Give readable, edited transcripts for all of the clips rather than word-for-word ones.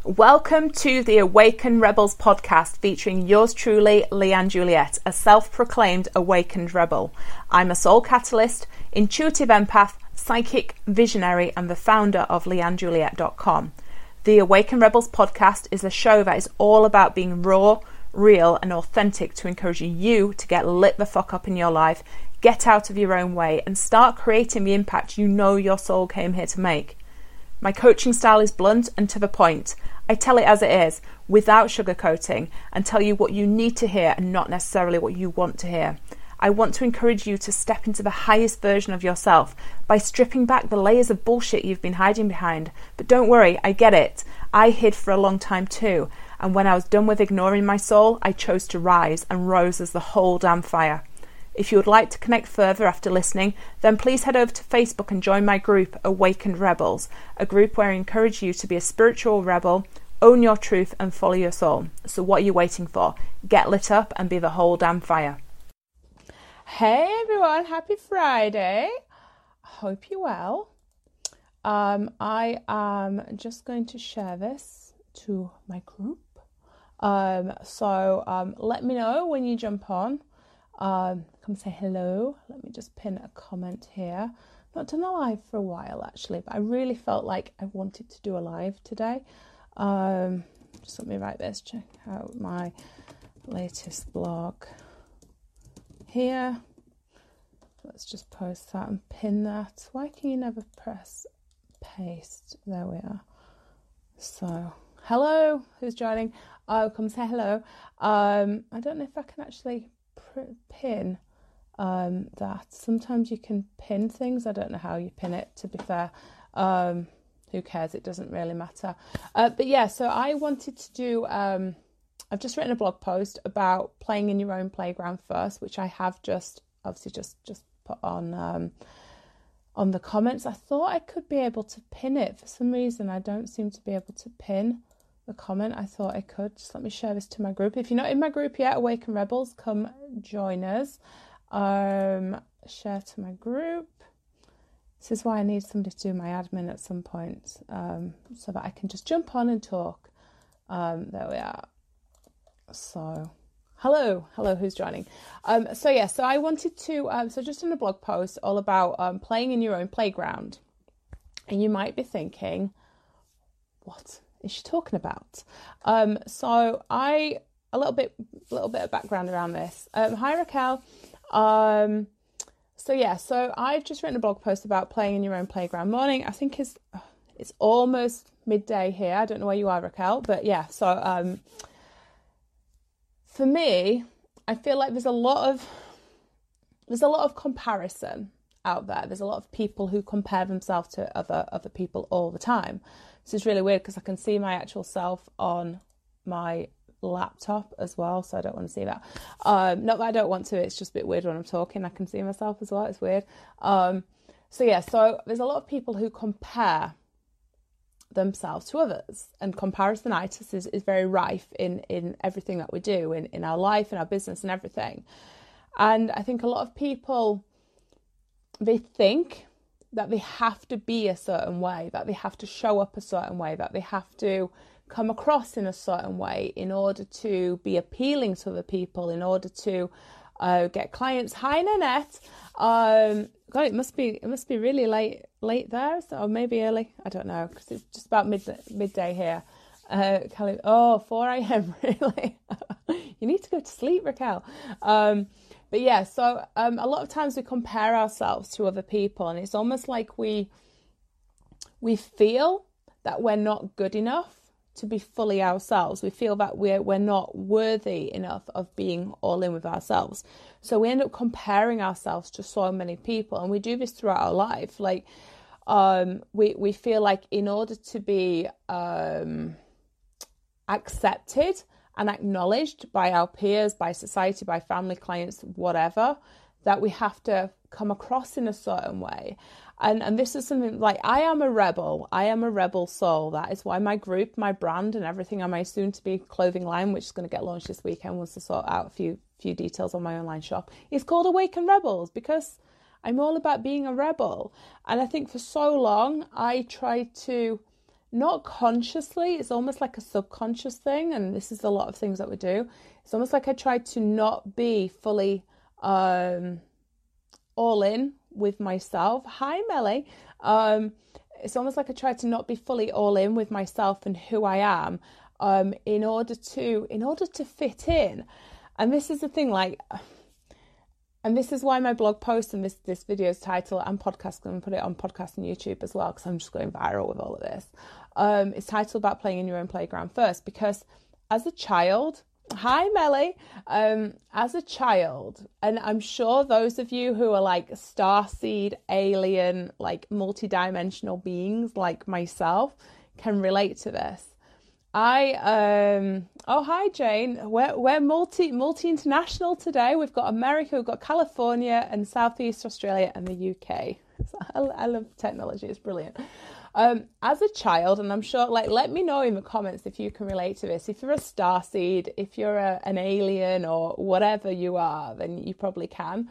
Welcome to the Awakened Rebels podcast featuring yours truly, Leanne Juliette, a self-proclaimed awakened rebel. I'm a soul catalyst, intuitive empath, psychic visionary, and the founder of leannejuliette.com. The Awakened Rebels podcast is a show that is all about being raw, real, and authentic to encourage you to get lit the fuck up in your life, get out of your own way, and start creating the impact you know your soul came here to make. My coaching style is blunt and to the point. I tell it as it is, without sugarcoating, and tell you what you need to hear and not necessarily what you want to hear. I want to encourage you to step into the highest version of yourself by stripping back the layers of bullshit you've been hiding behind. But don't worry, I get it. I hid for a long time too, and when I was done with ignoring my soul, I chose to rise and rose as the whole damn fire. If you would like to connect further after listening, then please head over to Facebook and join my group, Awakened Rebels, a group where I encourage you to be a spiritual rebel, own your truth and follow your soul. So what are you waiting for? Get lit up and be the whole damn fire. Hey everyone, happy Friday. Hope you're well. I am just going to share this to my group. So let me know when you jump on. Come say hello. Let me just pin a comment here. Not done a live for a while actually, but I really felt like I wanted to do a live today. Just let me write this. Check out my latest blog here. Let's just post that and pin that. Why can you never press paste? There we are. So hello, who's joining? Come say hello. I don't know if I can actually pin that. Sometimes you can pin things. I don't know how you pin it, to be fair. Who cares? It doesn't really matter. But yeah, so I wanted to do, I've just written a blog post about playing in your own playground first, which I have just put on the comments. I thought I could be able to pin it. For some reason, I don't seem to be able to pin the comment. I thought I could. Just let me share this to my group. If you're not in my group yet, Awaken Rebels, come join us. Share to my group. This is why I need somebody to do my admin at some point, so that I can just jump on and talk. There we are. So hello, who's joining? So I wanted to, so just in a blog post all about playing in your own playground. And you might be thinking, what is she talking about? So a little bit of background around this. Hi Raquel. So I've just written a blog post about playing in your own playground. Morning, I think it's almost midday here. I don't know where you are, Raquel, but yeah. So for me, I feel like there's a lot of comparison out there. There's a lot of people who compare themselves to other people all the time. This is really weird because I can see my actual self on my laptop as well, so I don't want to see that. Not that I don't want to, it's just a bit weird when I'm talking. I can see myself as well, it's weird. So there's a lot of people who compare themselves to others, and comparisonitis is very rife in everything that we do, in our life, in our business and everything. And I think a lot of people, they think that they have to be a certain way, that they have to show up a certain way, that they have to come across in a certain way in order to be appealing to other people, in order to get clients. Hi Nanette. God, it must be really late there, or maybe early. I don't know, because it's just about midday here. Kelly, 4 a.m. really. You need to go to sleep, Raquel. But yeah, so a lot of times we compare ourselves to other people, and it's almost like we feel that we're not good enough to be fully ourselves. We feel that we're not worthy enough of being all in with ourselves. So we end up comparing ourselves to so many people, and we do this throughout our life. Like we feel like in order to be accepted and acknowledged by our peers, by society, by family, clients, whatever, that we have to come across in a certain way. And this is something like, I am a rebel soul. That is why my group, my brand and everything on my soon to be clothing line, which is going to get launched this weekend once I sort out a few details on my online shop, is called Awaken Rebels, because I'm all about being a rebel. And I think for so long I tried to not consciously, it's almost like a subconscious thing, and this is a lot of things that we do. It's almost like I try to not be fully all in with myself. Hi, Melly. It's almost like I try to not be fully all in with myself and who I am, in order to fit in. And this is the thing, like, and this is why my blog post and this video's title and podcast, I'm going to put it on podcast and YouTube as well, because I'm just going viral with all of this. It's titled about playing in your own playground first, because as a child, hi Melly, as a child, and I'm sure those of you who are like starseed, alien, like multi-dimensional beings like myself can relate to this. Oh hi Jane, we're multi-international today. We've got America, we've got California and Southeast Australia and the UK. I love technology, it's brilliant. As a child, and I'm sure, like, let me know in the comments if you can relate to this. If you're a starseed, if you're an alien or whatever you are, then you probably can.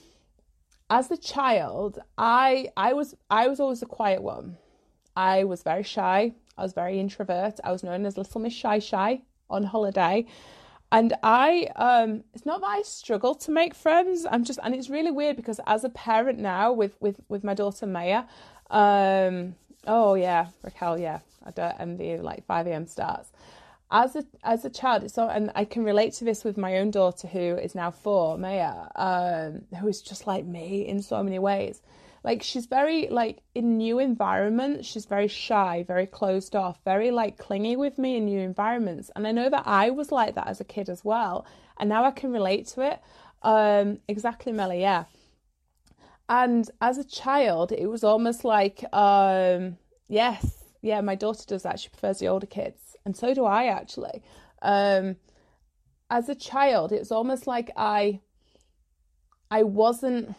As a child, I was always a quiet one. I was very shy. I was very introvert. I was known as Little Miss Shy on holiday. And it's not that I struggle to make friends. And it's really weird because as a parent now with my daughter Maya, oh yeah, Raquel, yeah, I don't envy like 5 a.m. starts. As a child, and I can relate to this with my own daughter who is now 4, Maya, who is just like me in so many ways. Like, she's very, like, in new environments, she's very shy, very closed off, very, like, clingy with me in new environments. And I know that I was like that as a kid as well. And now I can relate to it. Exactly, Melly, yeah. And as a child, it was almost like, yes, yeah, my daughter does that. She prefers the older kids. And so do I, actually. As a child, it was almost like I wasn't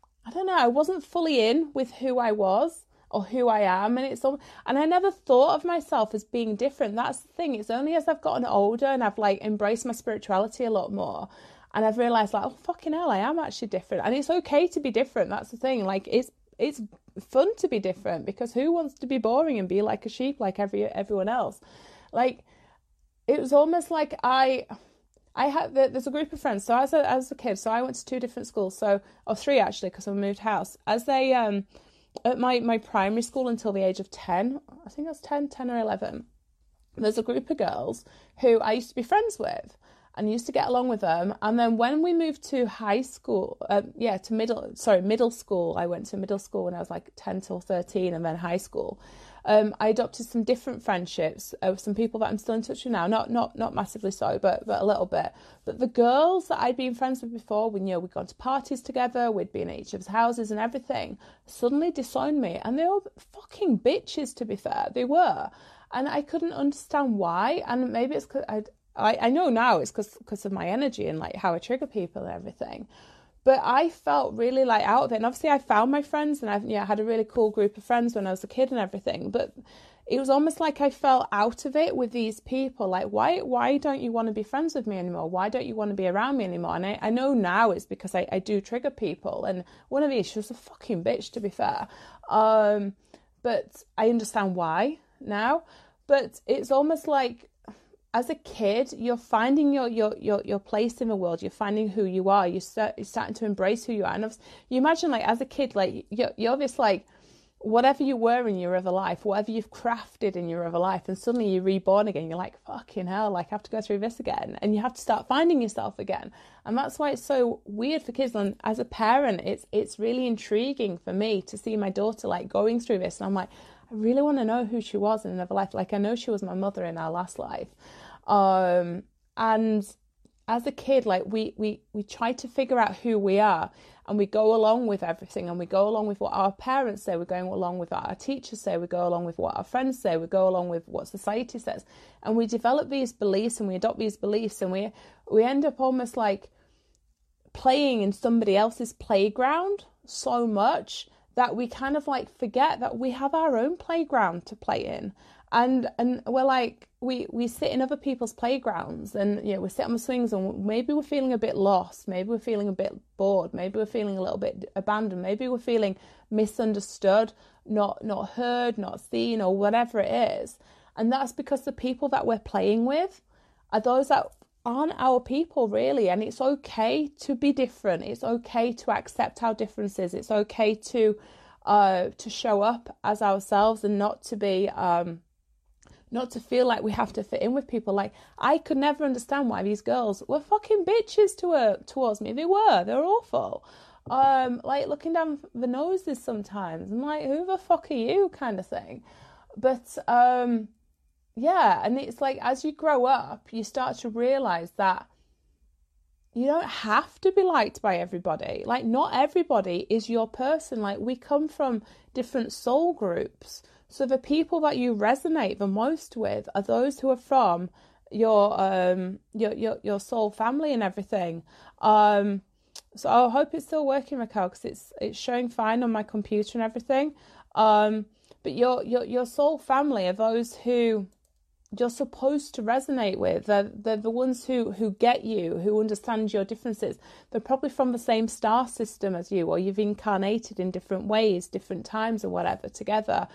fully in with who I was or who I am. And I never thought of myself as being different. That's the thing. It's only as I've gotten older and I've like embraced my spirituality a lot more. And I've realised like, oh, fucking hell, I am actually different. And it's okay to be different. That's the thing. Like, it's fun to be different, because who wants to be boring and be like a sheep like everyone else? Like, it was almost like there's a group of friends. So as a kid, so I went to 2 different schools, or 3 actually, because I moved house. As they, at my primary school until the age of 10, I think I was 10 or 11, there's a group of girls who I used to be friends with and used to get along with them. And then when we moved to high school, middle school, I went to middle school when I was like 10 till 13, and then high school. I adopted some different friendships with some people that I'm still in touch with now. Not massively so, but a little bit. But the girls that I'd been friends with before, we'd gone to parties together, we'd been at each other's houses and everything, suddenly disowned me. And they were fucking bitches, to be fair. They were. And I couldn't understand why. And maybe it's because I know now it's because of my energy and like how I trigger people and everything. But I felt really like out of it. And obviously I found my friends, and I had a really cool group of friends when I was a kid and everything. But it was almost like I felt out of it with these people. Like, why don't you want to be friends with me anymore? Why don't you want to be around me anymore? And I know now it's because I do trigger people. And one of these, she was a fucking bitch, to be fair. But I understand why now. But it's almost like, as a kid, you're finding your place in the world. You're finding who you are. You're starting to embrace who you are. And you imagine, like, as a kid, like, you're this, like, whatever you were in your other life, whatever you've crafted in your other life, and suddenly you're reborn again. You're like, fucking hell, like, I have to go through this again. And you have to start finding yourself again. And that's why it's so weird for kids. And as a parent, it's really intriguing for me to see my daughter, like, going through this. And I'm like, I really want to know who she was in another life. Like, I know she was my mother in our last life. And as a kid, like, we try to figure out who we are, and we go along with everything, and we go along with what our parents say, we're going along with what our teachers say, we go along with what our friends say, we go along with what society says, and we develop these beliefs and we adopt these beliefs, and we end up almost like playing in somebody else's playground so much that we kind of like forget that we have our own playground to play in. And we're like, we sit in other people's playgrounds, and we sit on the swings, and maybe we're feeling a bit lost, maybe we're feeling a bit bored, maybe we're feeling a little bit abandoned, maybe we're feeling misunderstood not heard, not seen, or whatever it is. And that's because the people that we're playing with are those that aren't our people, really. And it's okay to be different. It's okay to accept our differences. It's okay to show up as ourselves and not to be not to feel like we have to fit in with people. Like, I could never understand why these girls were fucking bitches towards me. They were awful. Like, looking down the noses sometimes. I'm like, who the fuck are you, kind of thing. But yeah, and it's like, as you grow up, you start to realise that you don't have to be liked by everybody. Like, not everybody is your person. Like, we come from different soul groups. So the people that you resonate the most with are those who are from your soul family and everything. So I hope it's still working, Raquel, because it's showing fine on my computer and everything. But your soul family are those who you're supposed to resonate with. They're the ones who get you, who understand your differences. They're probably from the same star system as you, or you've incarnated in different ways, different times, or whatever together.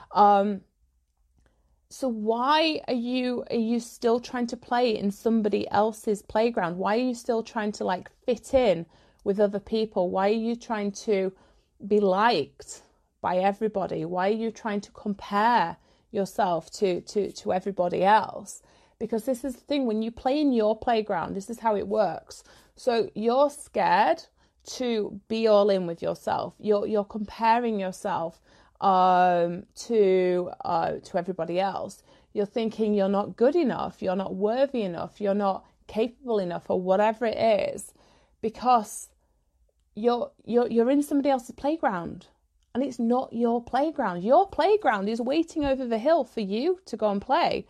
So why are you still trying to play in somebody else's playground? Why are you still trying to like fit in with other people? Why are you trying to be liked by everybody? Why are you trying to compare yourself to everybody else? Because this is the thing, when you play in your playground, this is how it works. So you're scared to be all in with yourself. You're comparing yourself to everybody else. You're thinking you're not good enough, you're not worthy enough, you're not capable enough, or whatever it is, because you're in somebody else's playground, and it's not your playground. Your playground is waiting over the hill for you to go and play.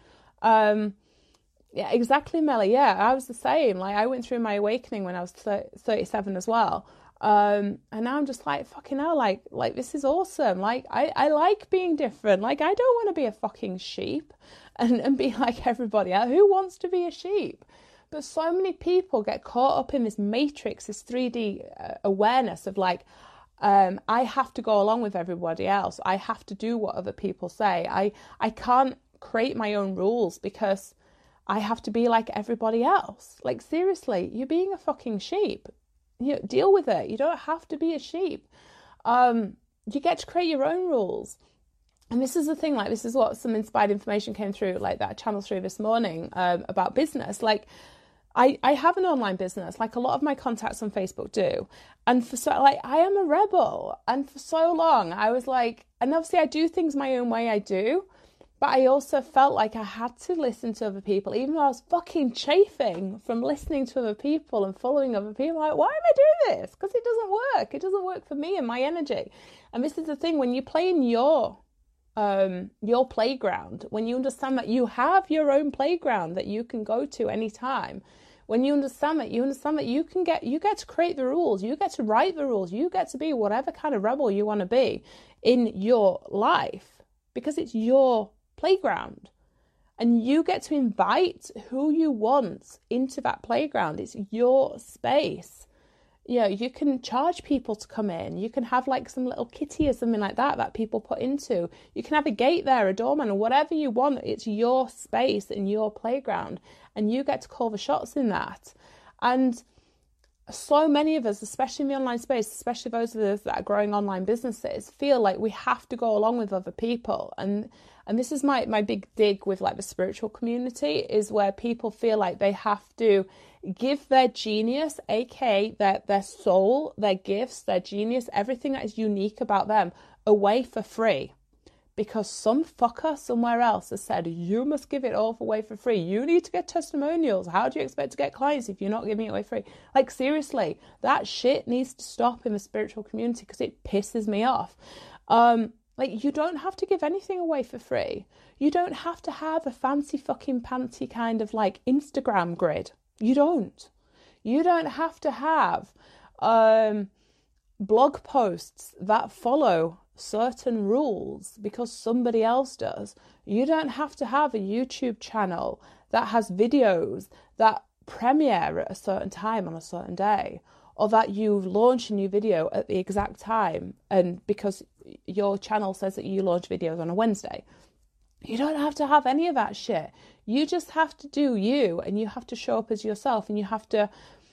Yeah, exactly, Melly. Yeah, I was the same. Like, I went through my awakening when I was 37 as well. And now I'm just like, fucking hell, like this is awesome. Like, I like being different. Like, I don't want to be a fucking sheep and be like everybody else. Who wants to be a sheep? But so many people get caught up in this matrix, this 3D awareness of like, I have to go along with everybody else. I have to do what other people say. I can't create my own rules because I have to be like everybody else. Like, seriously, you're being a fucking sheep. You deal with it. You don't have to be a sheep. You get to create your own rules. And this is the thing, like, this is what some inspired information came through, like, that I channeled through this morning, about business. Like, I have an online business, like a lot of my contacts on Facebook do. And for so, like, I am a rebel. And for so long, I was like, and obviously I do things my own way, I do. But I also felt like I had to listen to other people, even though I was fucking chafing from listening to other people and following other people. Like, why am I doing this? Because it doesn't work. It doesn't work for me and my energy. And this is the thing, when you play in your playground, when you understand that you have your own playground that you can go to anytime, when you understand that you get to create the rules, you get to write the rules, you get to be whatever kind of rebel you want to be in your life, because it's your playground, and you get to invite who you want into that playground. It's your space. You know, you can charge people to come in. You can have like some little kitty or something like that people put into. You can have a gate there, a doorman, or whatever you want. It's your space and your playground, and you get to call the shots in that. And so many of us, especially in the online space, especially those of us that are growing online businesses, feel like we have to go along with other people. And this is my big dig with like the spiritual community, is where people feel like they have to give their genius, aka their soul, their gifts, their genius, everything that is unique about them, away for free. Because some fucker somewhere else has said, you must give it all away for free. You need to get testimonials. How do you expect to get clients if you're not giving it away free? Like, seriously, that shit needs to stop in the spiritual community, because it pisses me off. Like, you don't have to give anything away for free. You don't have to have a fancy fucking panty kind of like Instagram grid. You don't. You don't have to have blog posts that follow certain rules because somebody else does. You don't have to have a YouTube channel that has videos that premiere at a certain time on a certain day, or that you launch a new video at the exact time, and because your channel says that you launch videos on a Wednesday. You don't have to have any of that shit. You just have to do you, and you have to show up as yourself, and you have to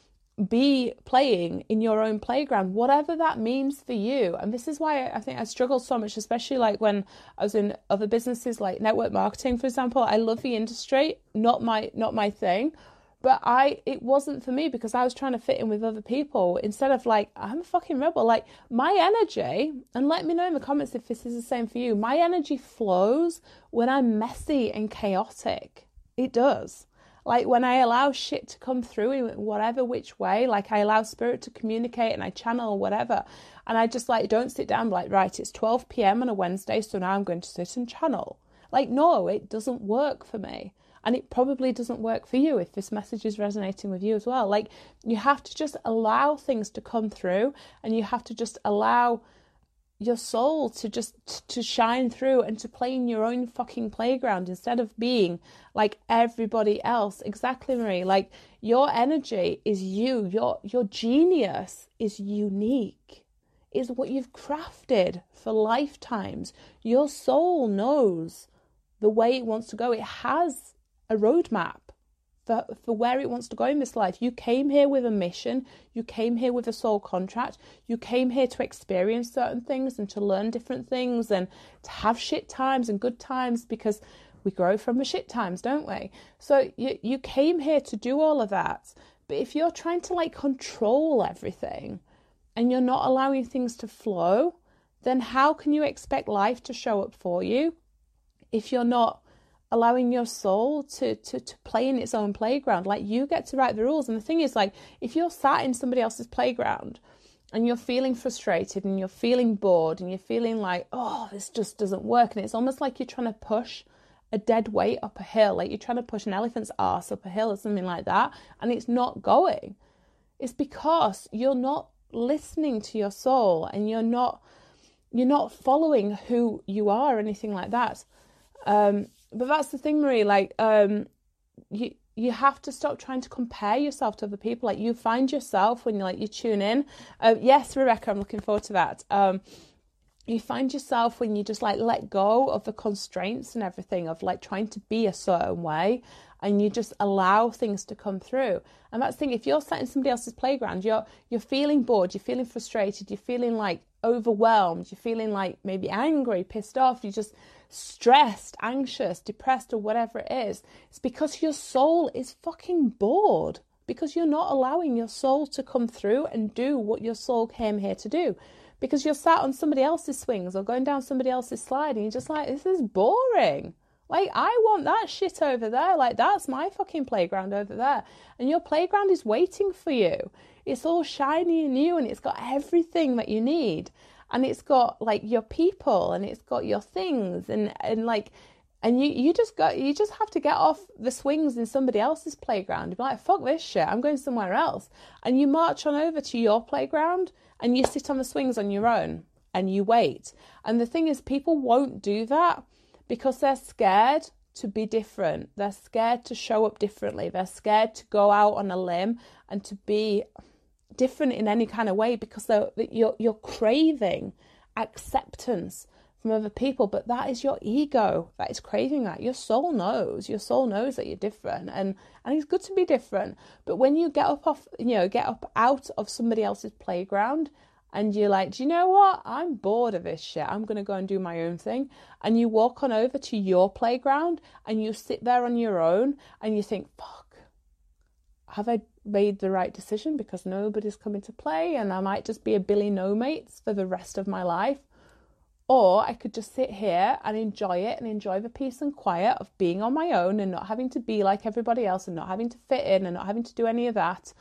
be playing in your own playground, whatever that means for you. And this is why I think I struggled so much, especially like when I was in other businesses like network marketing, for example. I love the industry, not my thing, but it wasn't for me because I was trying to fit in with other people instead of like, I'm a fucking rebel. Like my energy, and let me know in the comments if this is the same for you, my energy flows when I'm messy and chaotic. It does. Like when I allow shit to come through in whatever which way, like I allow spirit to communicate and I channel whatever. And I just like don't sit down like, right, it's 12 p.m. on a Wednesday, so now I'm going to sit and channel. Like, no, it doesn't work for me. And it probably doesn't work for you if this message is resonating with you as well. Like you have to just allow things to come through, and you have to just allow your soul to shine through and to play in your own fucking playground instead of being like everybody else. Exactly, Marie. Like your energy is you. Your genius is unique. Is what you've crafted for lifetimes. Your soul knows the way it wants to go. It has a roadmap for where it wants to go in this life. You came here with a mission. You came here with a soul contract. You came here to experience certain things and to learn different things and to have shit times and good times, because we grow from the shit times, don't we? So you came here to do all of that. But if you're trying to like control everything and you're not allowing things to flow, then how can you expect life to show up for you if you're not allowing your soul to play in its own playground? Like you get to write the rules. And the thing is, like, if you're sat in somebody else's playground and you're feeling frustrated and you're feeling bored and you're feeling like, oh, this just doesn't work, and it's almost like you're trying to push a dead weight up a hill, like you're trying to push an elephant's ass up a hill or something like that, and it's not going, it's because you're not listening to your soul and you're not following who you are or anything like that. But that's the thing, Marie, like, you have to stop trying to compare yourself to other people. Like you find yourself when you tune in. Yes, Rebecca, I'm looking forward to that. You find yourself when you just like let go of the constraints and everything of like trying to be a certain way, and you just allow things to come through. And that's the thing, if you're sat in somebody else's playground, you're feeling bored, you're feeling frustrated, you're feeling like overwhelmed, you're feeling like maybe angry, pissed off, you're just stressed, anxious, depressed, or whatever it is. It's because your soul is fucking bored, because you're not allowing your soul to come through and do what your soul came here to do, because you're sat on somebody else's swings or going down somebody else's slide and you're just like, this is boring. Like, I want that shit over there. Like, that's my fucking playground over there. And your playground is waiting for you. It's all shiny and new, and it's got everything that you need. And it's got like your people, and it's got your things, and you just have to get off the swings in somebody else's playground. You'd be like, fuck this shit, I'm going somewhere else. And you march on over to your playground and you sit on the swings on your own and you wait. And the thing is, people won't do that because they're scared to be different. They're scared to show up differently. They're scared to go out on a limb and to be different in any kind of way, because you're craving acceptance from other people. But that is your ego that is craving that. Your soul knows that you're different, and it's good to be different. But when you get up out of somebody else's playground and you're like, do you know what? I'm bored of this shit. I'm going to go and do my own thing. And you walk on over to your playground and you sit there on your own and you think, fuck, have I made the right decision? Because nobody's coming to play and I might just be a Billy No Mates for the rest of my life. Or I could just sit here and enjoy it and enjoy the peace and quiet of being on my own and not having to be like everybody else and not having to fit in and not having to do any of that.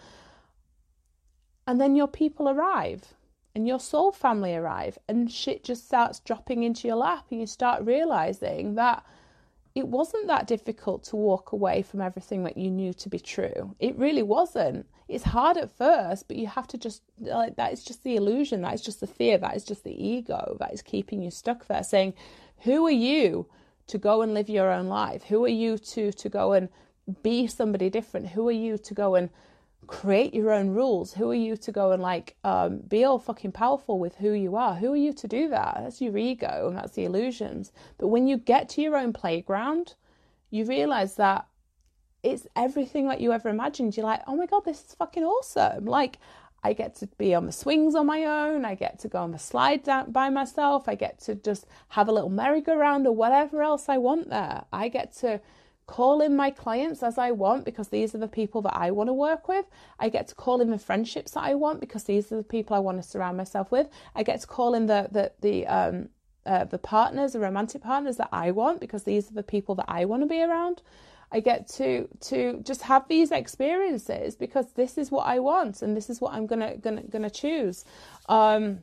And then your people arrive and your soul family arrive and shit just starts dropping into your lap, and you start realizing that it wasn't that difficult to walk away from everything that you knew to be true. It really wasn't. It's hard at first, but you have to just, like, that is just the illusion. That is just the fear. That is just the ego that is keeping you stuck there, saying, who are you to go and live your own life? Who are you to go and be somebody different? Who are you to go and create your own rules. Who are you to go and like be all fucking powerful with who you are? Who are you to do that? That's your ego and that's the illusions. But when you get to your own playground, you realize that it's everything that you ever imagined. You're like, oh my God, this is fucking awesome. Like, I get to be on the swings on my own. I get to go on the slide down by myself. I get to just have a little merry-go-round or whatever else I want there. I get to call in my clients as I want because these are the people that I want to work with. I get to call in the friendships that I want because these are the people I want to surround myself with. I get to call in the partners, the romantic partners that I want because these are the people that I want to be around. I get to just have these experiences because this is what I want and this is what I'm gonna choose. And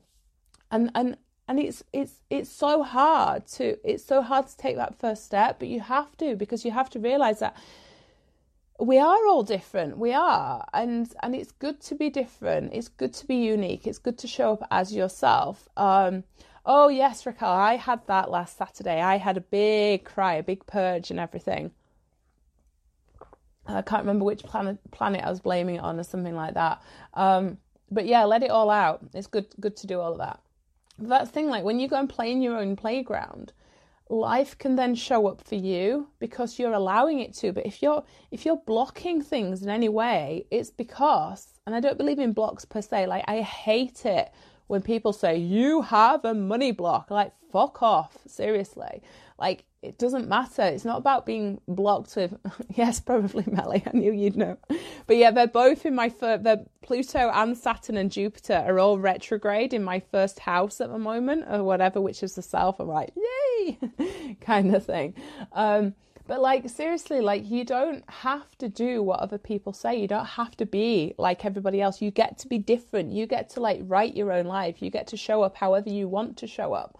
it's so hard to take that first step, but you have to, because you have to realize that we are all different. We are, and it's good to be different. It's good to be unique. It's good to show up as yourself. Oh yes, Raquel, I had that last Saturday. I had a big cry, a big purge and everything. I can't remember which planet I was blaming it on or something like that. But yeah, let it all out. It's good to do all of that. But that's the thing, like when you go and play in your own playground, life can then show up for you because you're allowing it to. But if you're blocking things in any way, it's because, and I don't believe in blocks per se, like I hate it when people say you have a money block. Like, fuck off, seriously. Like, it doesn't matter. It's not about being blocked with, yes, probably Melly, I knew you'd know. But yeah, they're both in my the Pluto and Saturn and Jupiter are all retrograde in my first house at the moment or whatever, which is the self. I'm like, yay, kind of thing. But like, seriously, like you don't have to do what other people say. You don't have to be like everybody else. You get to be different. You get to like write your own life. You get to show up however you want to show up.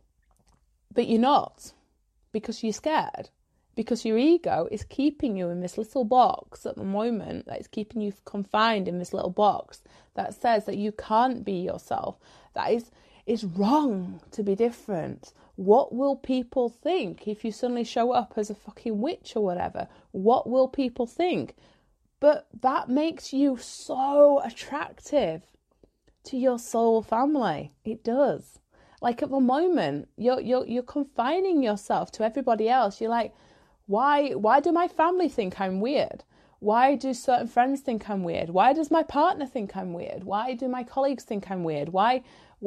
But you're not, because you're scared. Because your ego is keeping you in this little box at the moment, that is keeping you confined in this little box that says that you can't be yourself. That is wrong to be different. What will people think if you suddenly show up as a fucking witch or whatever? What will people think? But that makes you so attractive to your soul family. It does. Like at the moment, you're confining yourself to everybody else. You're like, why do my family think I'm weird? Why do certain friends think I'm weird? Why does my partner think I'm weird? Why do my colleagues think I'm weird? Why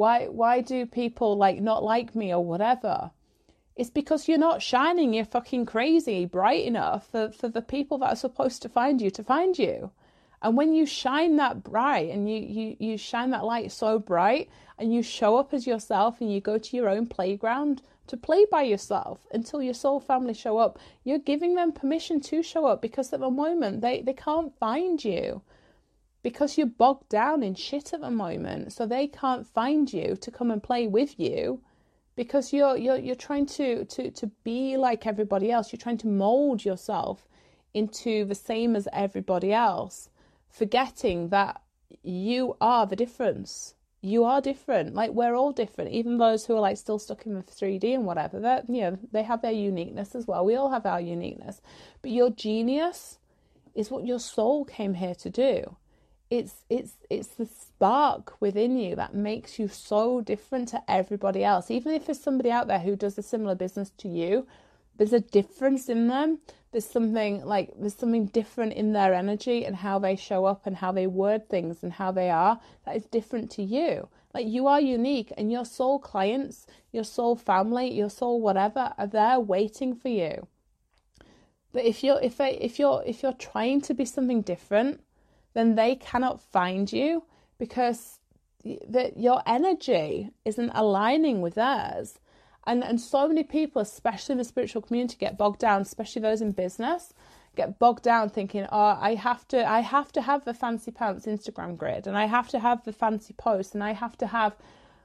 do people like not like me or whatever? It's because you're not shining your fucking crazy bright enough for the people that are supposed to find you. And when you shine that bright and you shine that light so bright and you show up as yourself and you go to your own playground to play by yourself until your soul family show up, you're giving them permission to show up, because at the moment they can't find you because you're bogged down in shit at the moment. So they can't find you to come and play with you because you're trying to be like everybody else. You're trying to mold yourself into the same as everybody else, forgetting that you are the difference. You are different. Like, we're all different. Even those who are like still stuck in the 3D and whatever, that, you know, they have their uniqueness as well. We all have our uniqueness. But your genius is what your soul came here to do. It's the spark within you that makes you so different to everybody else. Even if there's somebody out there who does a similar business to you, there's a difference in them. There's something different in their energy and how they show up and how they word things and how they are that is different to you. Like, you are unique, and your soul clients, your soul family, your soul whatever are there waiting for you. But if you're trying to be something different, then they cannot find you because your energy isn't aligning with theirs. And so many people, especially in the spiritual community, get bogged down, especially those in business, get bogged down thinking, oh, I have to have the fancy pants Instagram grid, and I have to have the fancy post, and I have to have,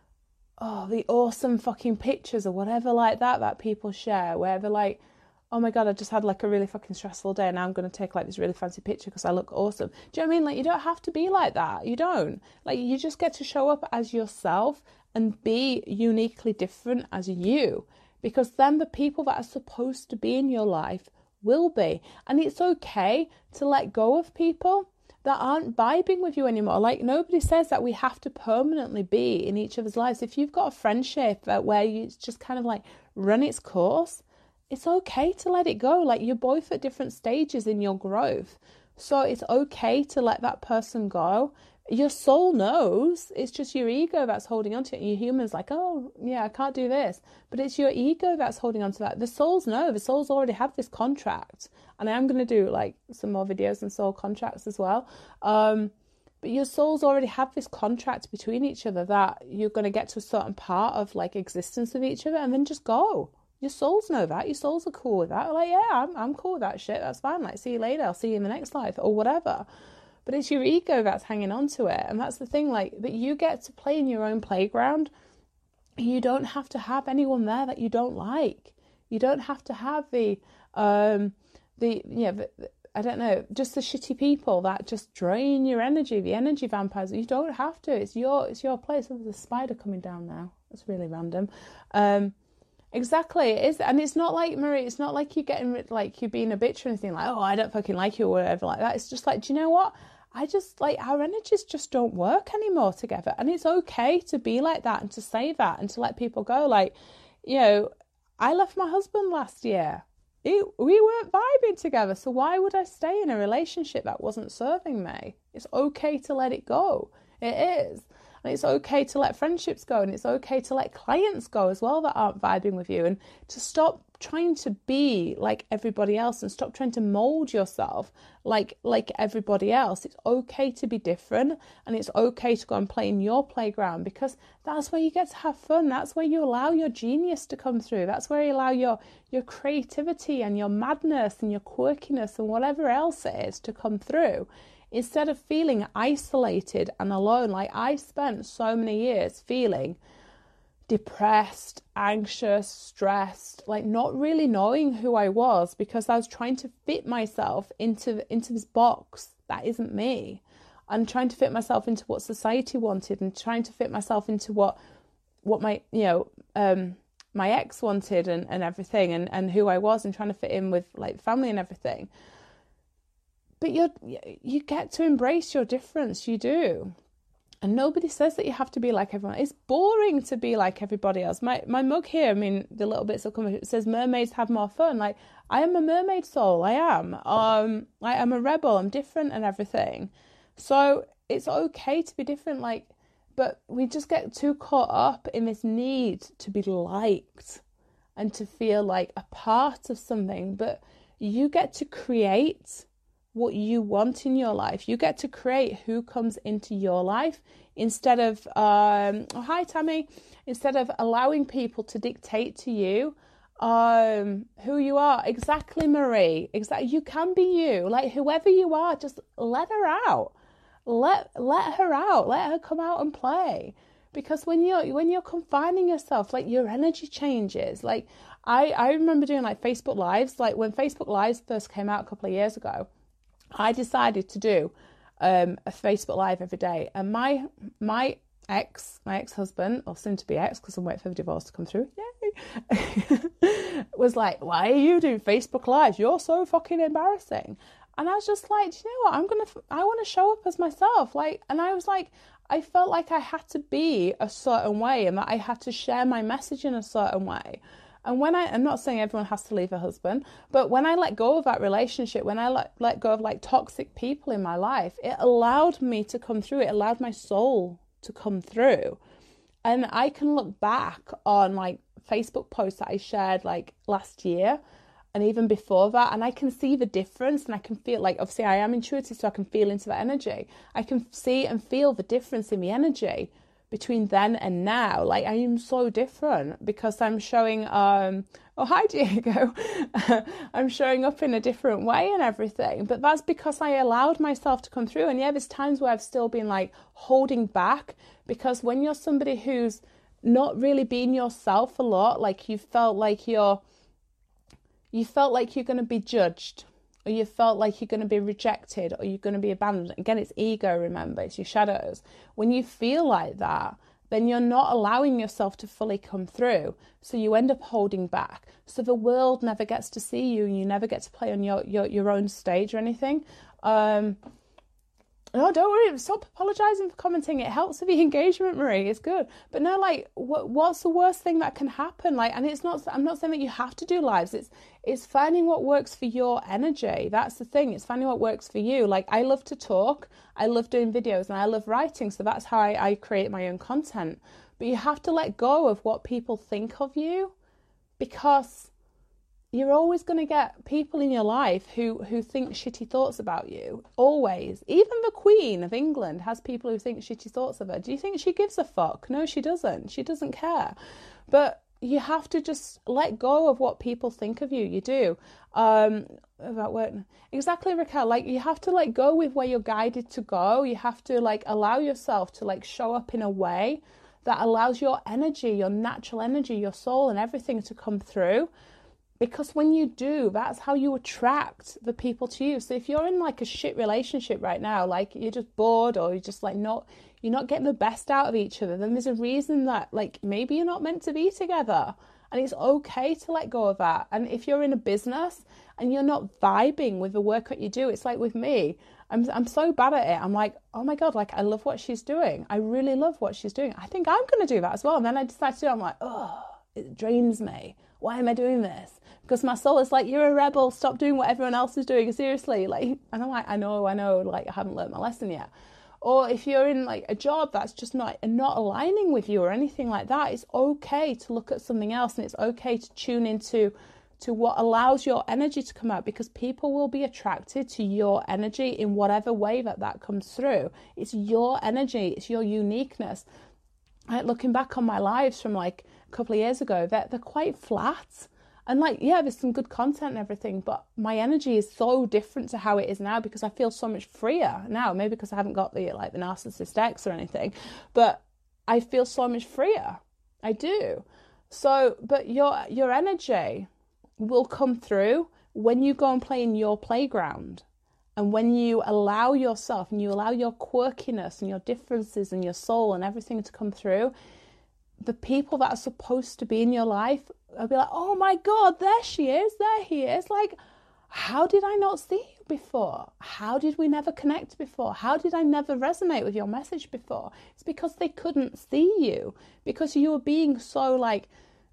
the awesome fucking pictures or whatever like that people share, where they're like, oh my God, I just had like a really fucking stressful day and now I'm going to take like this really fancy picture because I look awesome. Do you know what I mean? Like, you don't have to be like that. You don't. Like, you just get to show up as yourself and be uniquely different as you, because then the people that are supposed to be in your life will be. And it's okay to let go of people that aren't vibing with you anymore. Like, nobody says that we have to permanently be in each other's lives. If you've got a friendship where you just kind of like run its course, it's okay to let it go. Like, you're both at different stages in your growth, so it's okay to let that person go. Your soul knows. It's just your ego that's holding on to it. Your human's like, oh yeah, I can't do this, but it's your ego that's holding on to that. The souls know. The souls already have this contract, and I am going to do like some more videos on soul contracts as well. But your souls already have this contract between each other that you're going to get to a certain part of like existence of each other, and then just go. Your souls know that. Your souls are cool with that. Like, yeah, I'm cool with that shit. That's fine. Like, see you later. I'll see you in the next life or whatever. But it's your ego that's hanging on to it. And that's the thing, like, that you get to play in your own playground. You don't have to have anyone there that you don't like. You don't have to have I don't know, just the shitty people that just drain your energy, the energy vampires. You don't have to. It's your place. Oh, there's a spider coming down now. That's really random. Exactly, it is. And it's not like, Marie, it's not like you're getting, like, you're being a bitch or anything, like, oh, I don't fucking like you or whatever like that. It's just like, do you know what? I just, like, our energies just don't work anymore together. And it's okay to be like that and to say that and to let people go. Like, you know, I left my husband last year. We weren't vibing together. So why would I stay in a relationship that wasn't serving me? It's okay to let it go. It is. And it's okay to let friendships go, and it's okay to let clients go as well that aren't vibing with you, and to stop trying to be like everybody else and stop trying to mold yourself like everybody else. It's okay to be different, and it's okay to go and play in your playground, because that's where you get to have fun. That's where you allow your genius to come through. That's where you allow your creativity and your madness and your quirkiness and whatever else it is to come through. Instead of feeling isolated and alone. Like, I spent so many years feeling depressed, anxious, stressed, like not really knowing who I was, because I was trying to fit myself into this box that isn't me, and trying to fit myself into what society wanted, and trying to fit myself into what my, my ex wanted and everything, and who I was, and trying to fit in with like family and everything. But you get to embrace your difference, you do. And nobody says that you have to be like everyone. It's boring to be like everybody else. My mug here, I mean, the little bits will come, it says mermaids have more fun. Like, I am a mermaid soul, I am. I am a rebel, I'm different and everything. So it's okay to be different, like, but we just get too caught up in this need to be liked and to feel like a part of something. But you get to create what you want in your life. You get to create who comes into your life, instead of oh, hi Tammy, instead of allowing people to dictate to you who you are. Exactly, Marie. Exactly. You can be you. Like, whoever you are, just let her out. Let her out. Let her come out and play. Because when you're confining yourself, like, your energy changes. Like, I remember doing like Facebook Lives. Like, when Facebook Lives first came out a couple of years ago, I decided to do a Facebook Live every day, and my ex-husband, or soon to be ex, because I'm waiting for the divorce to come through, yay, was like, why are you doing Facebook Lives? You're so fucking embarrassing. And I was just like, do you know what? I want to show up as myself. Like, and I was like, I felt like I had to be a certain way, and that I had to share my message in a certain way. And when I'm not saying everyone has to leave a husband, but when I let go of that relationship, when I let go of like toxic people in my life, it allowed me to come through. It allowed my soul to come through. And I can look back on like Facebook posts that I shared like last year and even before that, and I can see the difference, and I can feel, like, obviously I am intuitive, so I can feel into that energy. I can see and feel the difference in the energy between then and now. Like, I am so different because I'm showing oh, hi Diego. I'm showing up in a different way and everything, but that's because I allowed myself to come through. And yeah, there's times where I've still been like holding back, because when you're somebody who's not really being yourself a lot, like, you felt like you're going to be judged, or you felt like you're going to be rejected, or you're going to be abandoned. Again, it's ego, remember, it's your shadows. When you feel like that, then you're not allowing yourself to fully come through. So you end up holding back. So the world never gets to see you, and you never get to play on your own stage or anything. No, don't worry. Stop apologising for commenting. It helps with the engagement, Marie. It's good. But no, like, what's the worst thing that can happen? Like, and it's not. I'm not saying that you have to do lives. It's finding what works for your energy. That's the thing. It's finding what works for you. Like, I love to talk. I love doing videos, and I love writing. So that's how I create my own content. But you have to let go of what people think of you, because you're always going to get people in your life who think shitty thoughts about you. Always. Even the Queen of England has people who think shitty thoughts of her. Do you think she gives a fuck? No, she doesn't. She doesn't care. But you have to just let go of what people think of you. You do. About what? Exactly, Raquel. Like, you have to let go with where you're guided to go. You have to, like, allow yourself to, like, show up in a way that allows your energy, your natural energy, your soul and everything to come through. Because when you do, that's how you attract the people to you. So if you're in like a shit relationship right now, like you're just bored, or you're just like you're not getting the best out of each other, then there's a reason that like maybe you're not meant to be together. And it's okay to let go of that. And if you're in a business and you're not vibing with the work that you do, it's like with me. I'm so bad at it. I'm like, oh my God, like I love what she's doing. I really love what she's doing. I think I'm going to do that as well. And then I decide to do it. I'm like, oh, it drains me. Why am I doing this? Because my soul is like, you're a rebel. Stop doing what everyone else is doing. Seriously. Like, and I'm like, I know. Like, I haven't learned my lesson yet. Or if you're in like a job that's just not aligning with you or anything like that, it's okay to look at something else, and it's okay to tune into what allows your energy to come out, because people will be attracted to your energy in whatever way that comes through. It's your energy. It's your uniqueness. Like, looking back on my lives from like a couple of years ago, they're quite flat. And like, yeah, there's some good content and everything, but my energy is so different to how it is now, because I feel so much freer now. Maybe because I haven't got the narcissist X or anything, but I feel so much freer. I do. So, but your energy will come through when you go and play in your playground. And when you allow yourself and you allow your quirkiness and your differences and your soul and everything to come through, the people that are supposed to be in your life, I'll be like, oh my God, there she is, there he is. Like, how did I not see you before? How did we never connect before? How did I never resonate with your message before? It's because they couldn't see you, because you were being so like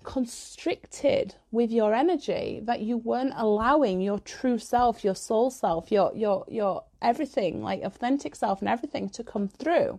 constricted with your energy that you weren't allowing your true self, your soul self, your everything, like authentic self and everything to come through.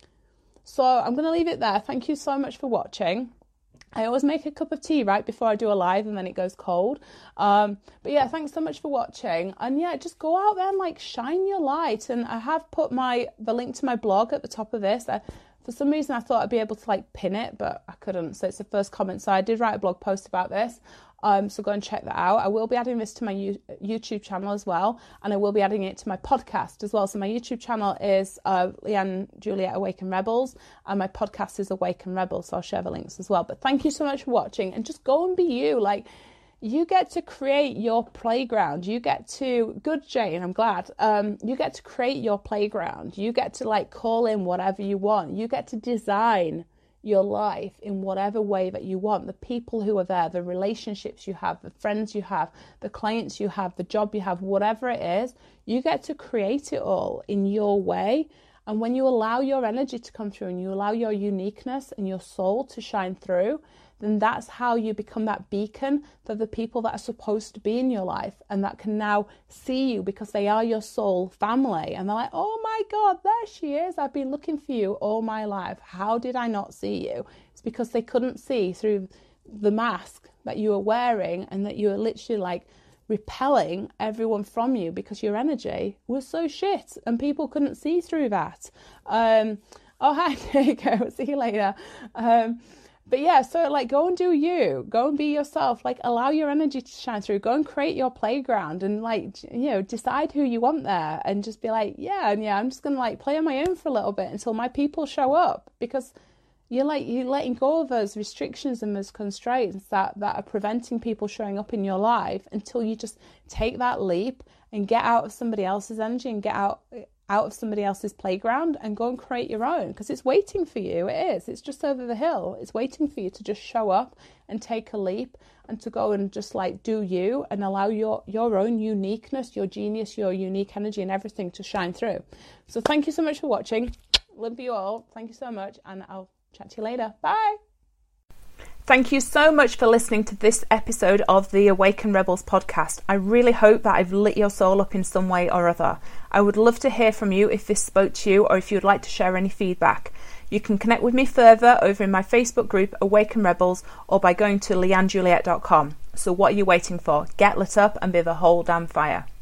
So I'm going to leave it there. Thank you so much for watching. I always make a cup of tea right before I do a live, and then it goes cold. But yeah, thanks so much for watching. And yeah, just go out there and like shine your light. And I have put the link to my blog at the top of this. For some reason, I thought I'd be able to like pin it, but I couldn't. So it's the first comment. So I did write a blog post about this. So go and check that out. I will be adding this to my YouTube channel as well, and I will be adding it to my podcast as well. So my YouTube channel is Leanne Juliet Awaken Rebels, and my podcast is Awaken Rebels. So I'll share the links as well. But thank you so much for watching, and just go and be you. Like, you get to create your playground. You get to, good Jane, I'm glad. You get to create your playground. You get to like call in whatever you want. You get to design your life in whatever way that you want. The people who are there, the relationships you have, the friends you have, the clients you have, the job you have, whatever it is, you get to create it all in your way. And when you allow your energy to come through and you allow your uniqueness and your soul to shine through, then that's how you become that beacon for the people that are supposed to be in your life and that can now see you because they are your soul family. And they're like, oh my God, there she is. I've been looking for you all my life. How did I not see you? It's because they couldn't see through the mask that you were wearing, and that you were literally like repelling everyone from you because your energy was so shit and people couldn't see through that. Oh, hi, there you go. See you later. But yeah, so like go and do you, go and be yourself, like allow your energy to shine through, go and create your playground and like, you know, decide who you want there and just be like, I'm just going to like play on my own for a little bit until my people show up, because you're letting go of those restrictions and those constraints that are preventing people showing up in your life until you just take that leap and get out of somebody else's energy and get out out of somebody else's playground and go and create your own, because it's waiting for you. It is. It's just over the hill. It's waiting for you to just show up and take a leap and to go and just like do you and allow your own uniqueness, your genius, your unique energy and everything to shine through. So thank you so much for watching. Love you all. Thank you so much, and I'll chat to you later. Bye. Thank you so much for listening to this episode of the Awaken Rebels podcast. I really hope that I've lit your soul up in some way or other. I would love to hear from you if this spoke to you, or if you'd like to share any feedback. You can connect with me further over in my Facebook group Awaken Rebels, or by going to leannejuliet.com. So what are you waiting for? Get lit up and be the whole damn fire.